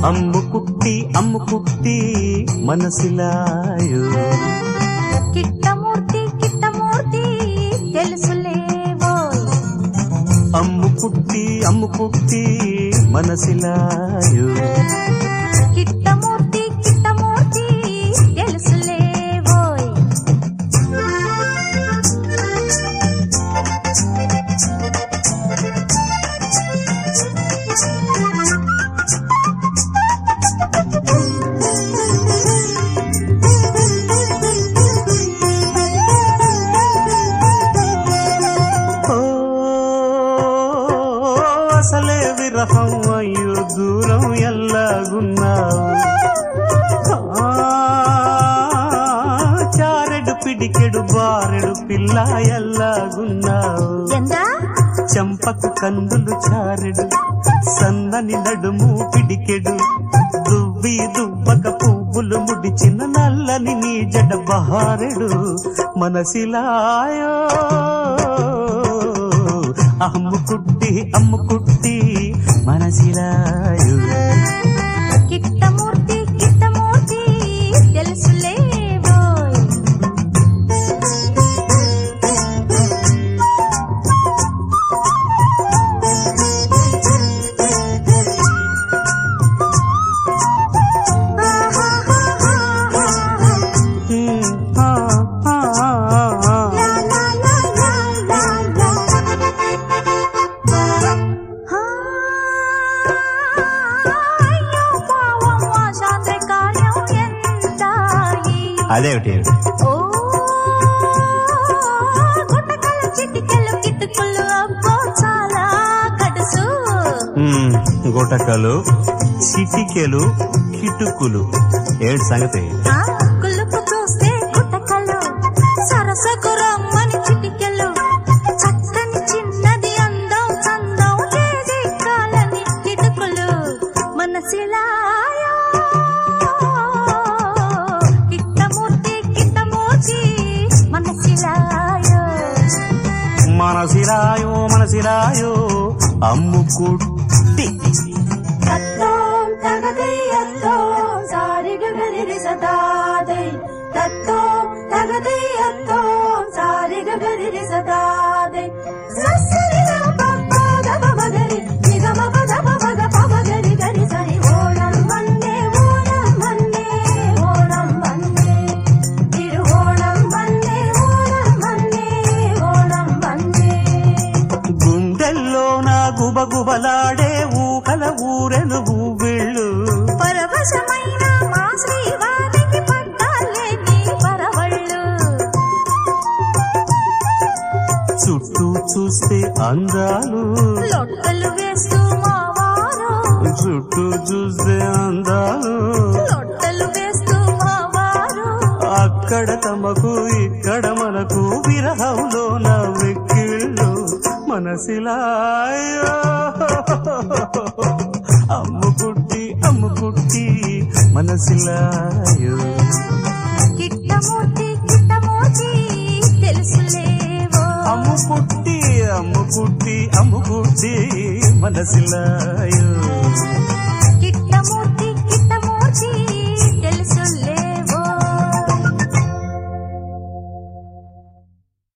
అమ్ముకుట్టి మనసిలాయో కిట్టమూర్తి తెలుసులేవోయ్ అమ్ముకుట్టి మనసిలాయో కిట్టమూర్తి తెలుసులేవోయ్ అసలే విరహం అయ్యో దూరం ఎల్లాగున్నావు చారెడు పిడికెడు బారెడు పిల్ల ఎల్లాగున్నావు చెంపకు కందులు చారెడు సన్నని నడుము పిడికెడు దువ్వక పువ్వులు ముడిచిన నల్లని నీ జడ బహారెడు మనసిలాయో అమ్ముకుట్టి మనసిలాయో కిట్టమూర్తి తెలుసులేవోయ్ అదేమిటి గుటకలు చిటికెలు కిటుకులు ఏడు సంగతి కులుపు చూస్తే గుటకలు సరసకు రమ్మని చిటికెలు చక్కని చిన్నది అందం చందం ఏది కాలని కిటుకులు మనసిలాయో మనసిలాయో అమ్ముకుట్టి తత్వం తగదయ్యతో సారిగగరి సదాదై తత్వం తగదయ్యతో సారిగగరి సదాదై ససరిన పద పగరి నిగమ పద పగ పగరి గరి సరి ఓణం వన్నే తిరువోణం వన్నే గుండెల్లో నా గుబగుబలాడే ఊకల ఊరెను ఊవిళ్ళు పరవశమైన మా శ్రీవారికి పట్టాలే నీ పరవళ్ళు చుట్టూ చూస్తే అందాలు లొట్టలు వేస్తూ మావారు చుట్టూ చూస్తే అందాలు లొట్టలు వేస్తూ మావారు అక్కడ తమకు ఇక్కడ మనకు విరహంలో నా వెక్కిళ్ళు మనసిలాయో అమ్ముకుట్టి మనసిలాయో కిట్టమూర్తి తెలుసులేవో అమ్ముకుట్టి మనసిలాయో కిట్టమూర్తి